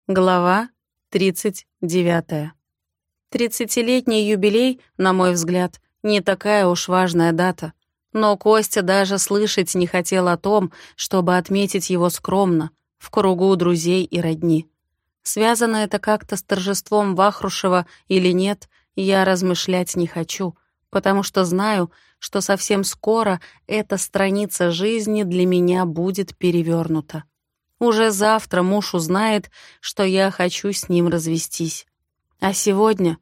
Глава 39. 30-летний юбилей, на мой взгляд, не такая уж важная дата. Но Костя даже слышать не хотел о том, чтобы отметить его скромно, в кругу друзей и родни. Связано это как-то с торжеством Вахрушева или нет, я размышлять не хочу, потому что знаю, что совсем скоро эта страница жизни для меня будет перевернута. Уже завтра муж узнает, что я хочу с ним развестись. А сегодня,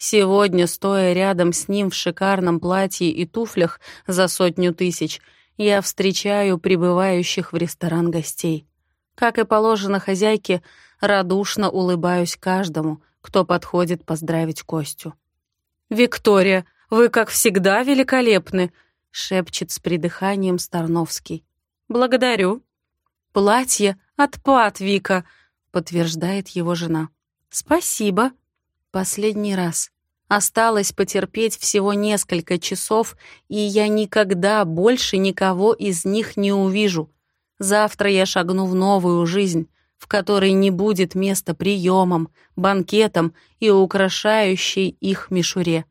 стоя рядом с ним в шикарном платье и туфлях за 100 000, я встречаю прибывающих в ресторан гостей. Как и положено хозяйке, радушно улыбаюсь каждому, кто подходит поздравить Костю. «Виктория, вы, как всегда, великолепны!» — шепчет с придыханием Старновский. «Благодарю». «Платье — отпад, Вика», — подтверждает его жена. «Спасибо». Последний раз. Осталось потерпеть всего несколько часов, и я никогда больше никого из них не увижу. Завтра я шагну в новую жизнь, в которой не будет места приемам, банкетам и украшающей их мишуре.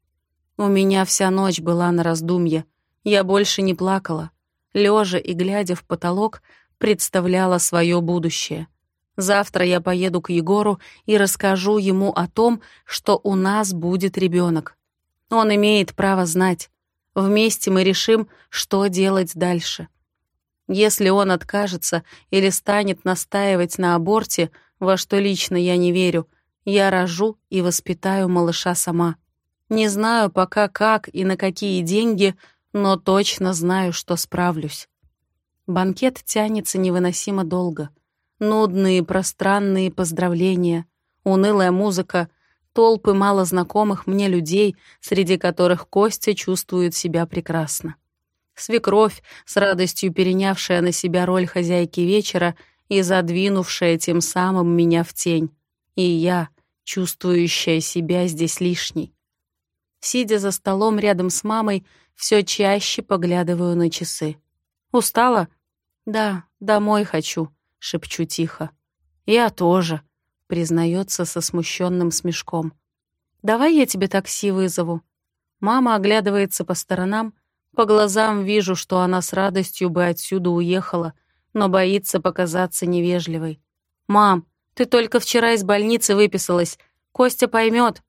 У меня вся ночь была на раздумье. Я больше не плакала. Лежа и глядя в потолок, представляла свое будущее. Завтра я поеду к Егору и расскажу ему о том, что у нас будет ребенок. Он имеет право знать. Вместе мы решим, что делать дальше. Если он откажется или станет настаивать на аборте, во что лично я не верю, я рожу и воспитаю малыша сама. Не знаю пока как и на какие деньги, но точно знаю, что справлюсь. Банкет тянется невыносимо долго. Нудные, пространные поздравления, унылая музыка, толпы малознакомых мне людей, среди которых Костя чувствует себя прекрасно. Свекровь, с радостью перенявшая на себя роль хозяйки вечера и задвинувшая тем самым меня в тень. И я, чувствующая себя здесь лишней. Сидя за столом рядом с мамой, все чаще поглядываю на часы. «Устала?» «Да, домой хочу», — шепчу тихо. «Я тоже», — признается со смущенным смешком. «Давай я тебе такси вызову». Мама оглядывается по сторонам, по глазам вижу, что она с радостью бы отсюда уехала, но боится показаться невежливой. «Мам, ты только вчера из больницы выписалась. Костя поймет».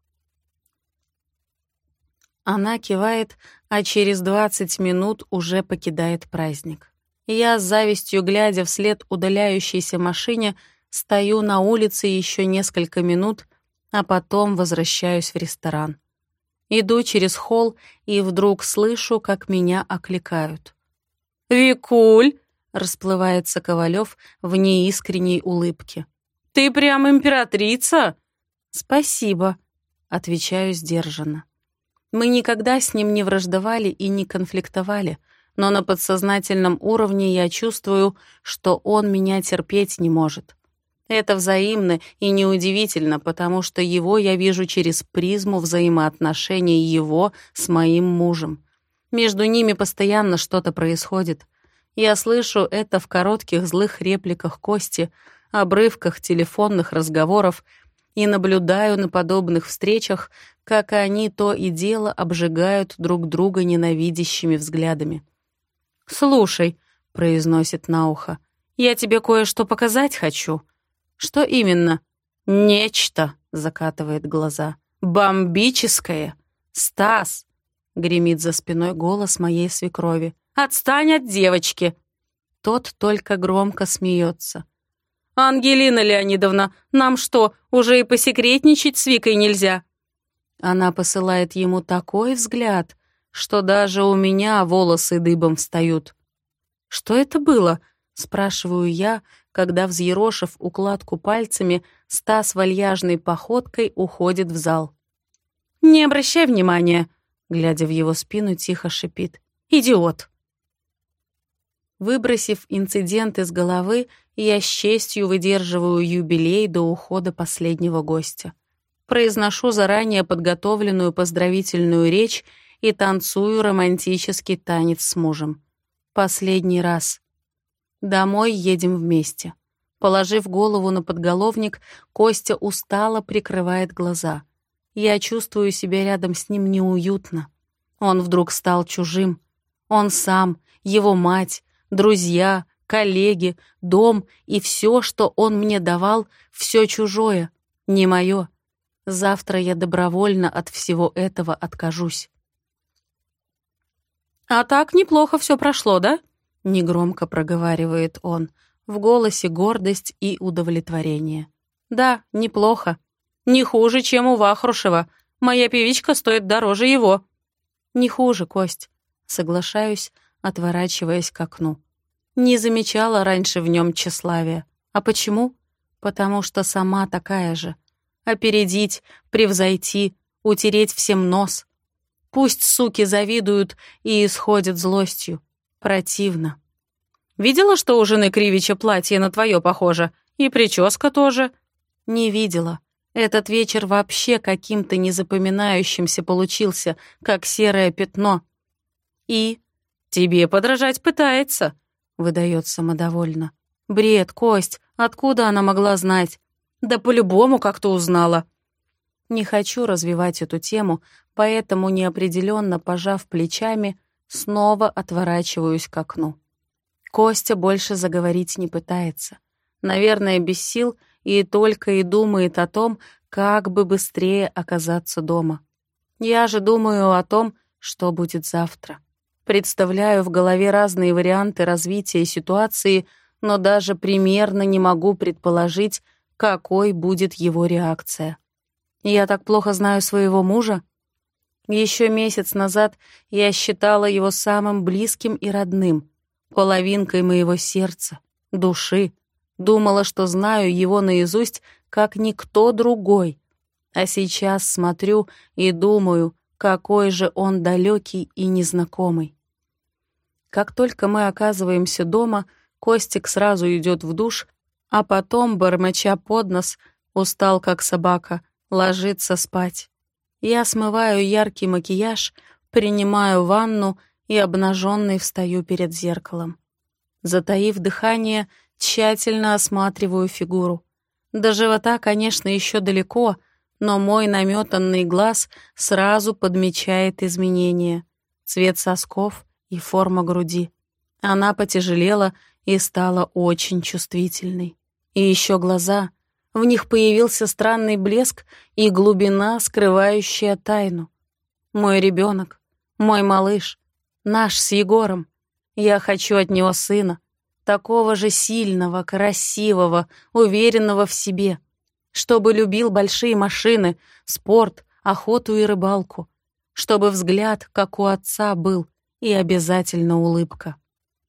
Она кивает, а через 20 минут уже покидает праздник. Я, с завистью глядя вслед удаляющейся машине, стою на улице еще несколько минут, а потом возвращаюсь в ресторан. Иду через холл и вдруг слышу, как меня окликают. «Викуль!» — расплывается Ковалев в неискренней улыбке. «Ты прям императрица!» «Спасибо», — отвечаю сдержанно. Мы никогда с ним не враждовали и не конфликтовали, но на подсознательном уровне я чувствую, что он меня терпеть не может. Это взаимно и неудивительно, потому что его я вижу через призму взаимоотношений его с моим мужем. Между ними постоянно что-то происходит. Я слышу это в коротких злых репликах Кости, обрывках телефонных разговоров и наблюдаю на подобных встречах, как они то и дело обжигают друг друга ненавидящими взглядами. «Слушай», — произносит на ухо, — «я тебе кое-что показать хочу». «Что именно?» «Нечто», — закатывает глаза. «Бомбическое». «Стас», — гремит за спиной голос моей свекрови, — «отстань от девочки». Тот только громко смеется. «Ангелина Леонидовна, нам что, уже и посекретничать с Викой нельзя?» Она посылает ему такой взгляд, что даже у меня волосы дыбом встают. «Что это было?» — спрашиваю я, когда, взъерошив укладку пальцами, Стас вальяжной походкой уходит в зал. «Не обращай внимания», — глядя в его спину, тихо шипит. «Идиот». Выбросив инцидент из головы, я с честью выдерживаю юбилей до ухода последнего гостя. Произношу заранее подготовленную поздравительную речь и танцую романтический танец с мужем. Последний раз. Домой едем вместе. Положив голову на подголовник, Костя устало прикрывает глаза. Я чувствую себя рядом с ним неуютно. Он вдруг стал чужим. Он сам, его мать, друзья, коллеги, дом и все, что он мне давал, все чужое, не мое. Завтра я добровольно от всего этого откажусь. «А так неплохо все прошло, да?» — негромко проговаривает он. В голосе гордость и удовлетворение. «Да, неплохо. Не хуже, чем у Вахрушева. Моя певичка стоит дороже его». «Не хуже, Кость», — соглашаюсь, отворачиваясь к окну. Не замечала раньше в нем тщеславия. А почему? Потому что сама такая же. Опередить, превзойти, утереть всем нос. Пусть суки завидуют и исходят злостью. Противно. Видела, что у жены Кривича платье на твое похоже? И прическа тоже?» «Не видела. Этот вечер вообще каким-то незапоминающимся получился, как серое пятно». «И?» «Тебе подражать пытается», — выдает самодовольно. «Бред, Кость, откуда она могла знать?» «Да по-любому как-то узнала». Не хочу развивать эту тему, поэтому, неопределенно пожав плечами, снова отворачиваюсь к окну. Костя больше заговорить не пытается. Наверное, без сил и только и думает о том, как бы быстрее оказаться дома. Я же думаю о том, что будет завтра. Представляю в голове разные варианты развития ситуации, но даже примерно не могу предположить, какой будет его реакция. Я так плохо знаю своего мужа? Еще месяц назад я считала его самым близким и родным, половинкой моего сердца, души. Думала, что знаю его наизусть, как никто другой. А сейчас смотрю и думаю, какой же он далекий и незнакомый. Как только мы оказываемся дома, Костик сразу идет в душ, а потом, бормоча под нос, устал как собака, ложится спать. Я смываю яркий макияж, принимаю ванну и обнаженной встаю перед зеркалом. Затаив дыхание, тщательно осматриваю фигуру. До живота, конечно, еще далеко, но мой наметанный глаз сразу подмечает изменения. Цвет сосков и форма груди. Она потяжелела и стала очень чувствительной. И еще глаза. В них появился странный блеск и глубина, скрывающая тайну. Мой ребенок, мой малыш, наш с Егором. Я хочу от него сына, такого же сильного, красивого, уверенного в себе, чтобы любил большие машины, спорт, охоту и рыбалку, чтобы взгляд, как у отца, был, и обязательно улыбка.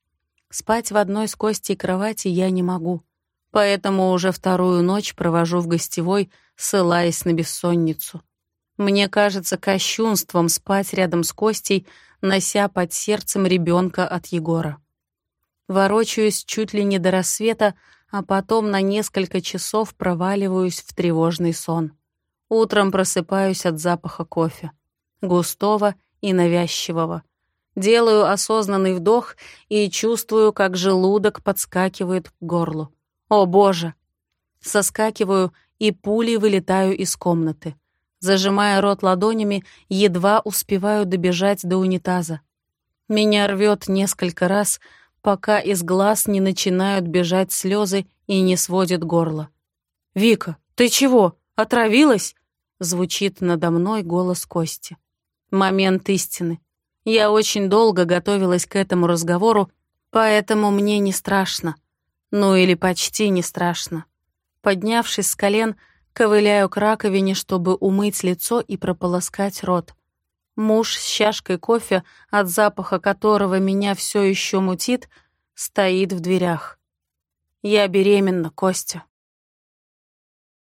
Спать в одной с Костей кровати я не могу, поэтому уже вторую ночь провожу в гостевой, ссылаясь на бессонницу. Мне кажется кощунством спать рядом с Костей, нося под сердцем ребенка от Егора. Ворочаюсь чуть ли не до рассвета, а потом на несколько часов проваливаюсь в тревожный сон. Утром просыпаюсь от запаха кофе, густого и навязчивого. Делаю осознанный вдох и чувствую, как желудок подскакивает к горлу. О, Боже! Соскакиваю и пулей вылетаю из комнаты. Зажимая рот ладонями, едва успеваю добежать до унитаза. Меня рвет несколько раз, пока из глаз не начинают бежать слезы и не сводит горло. «Вика, ты чего, отравилась?» Звучит надо мной голос Кости. Момент истины. Я очень долго готовилась к этому разговору, поэтому мне не страшно. Ну или почти не страшно. Поднявшись с колен, ковыляю к раковине, чтобы умыть лицо и прополоскать рот. Муж с чашкой кофе, от запаха которого меня все еще мутит, стоит в дверях. «Я беременна, Костя».